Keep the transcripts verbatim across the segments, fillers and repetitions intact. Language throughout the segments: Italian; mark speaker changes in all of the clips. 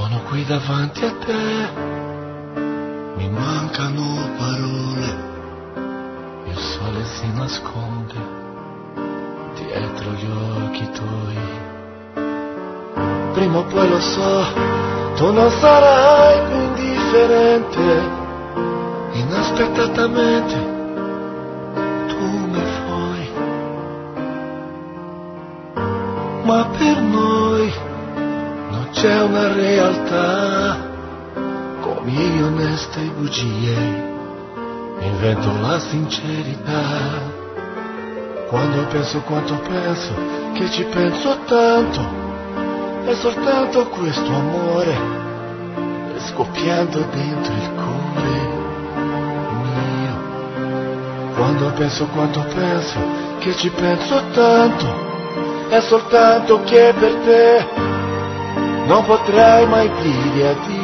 Speaker 1: Sono qui davanti a te, mi mancano parole, il sole si nasconde dietro gli occhi tuoi. Prima o poi lo so, tu non sarai più indifferente, inaspettatamente tu mi vuoi, ma per noi non c'è una realtà, con mie oneste bugie invento la sincerità. Quando penso quanto penso, che ci penso tanto, è soltanto questo amore scoppiando dentro il cuore mio. Quando penso quanto penso, che ci penso tanto, è soltanto che per te non potrei mai dire addio.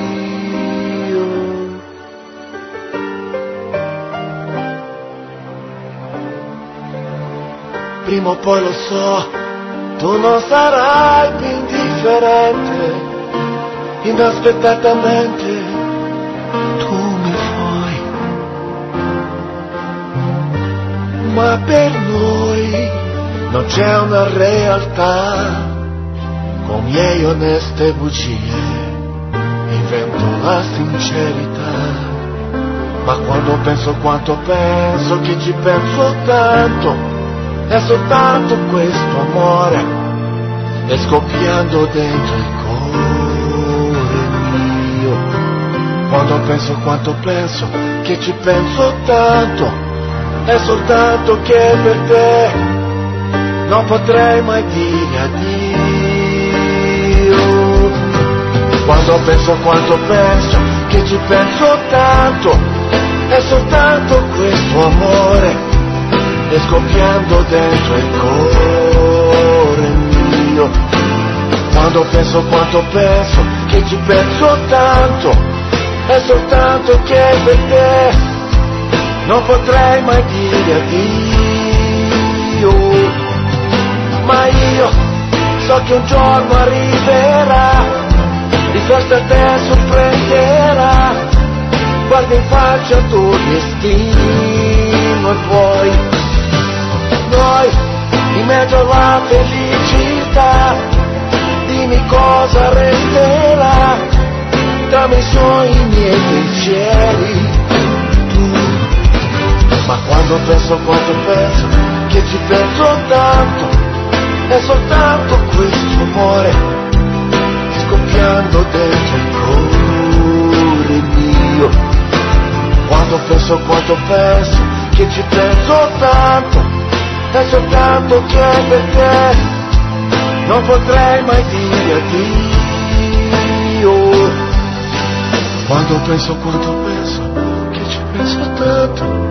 Speaker 1: Prima o poi lo so, tu non sarai più indifferente, inaspettatamente tu mi vuoi, ma per noi non c'è una realtà, con miei oneste bugie invento la sincerità. Ma quando penso quanto penso, che ci penso tanto, è soltanto questo amore è scoppiando dentro il cuore mio. Quando penso quanto penso, che ci penso tanto, è soltanto che per te non potrei mai dire addio. Quando penso quanto penso, che ci penso tanto, è soltanto questo amore e scoppiando dentro il cuore mio. Quando penso quanto penso, che ci penso tanto, è soltanto che per te non potrei mai dire addio. Ma io so che un giorno arriverà, di festa te sorprenderà, guarda in faccia il tuo destino e poi noi, in mezzo alla felicità, dimmi cosa resterà tra me sogni i miei pensieri tu. Ma quando penso quanto penso, che ci penso tanto, è soltanto questo amore scoppiando dentro il cuore mio. Quando penso quanto penso, che ci penso tanto, è soltanto che per te non potrei mai dire addio. Quando penso quanto penso, che ci penso tanto,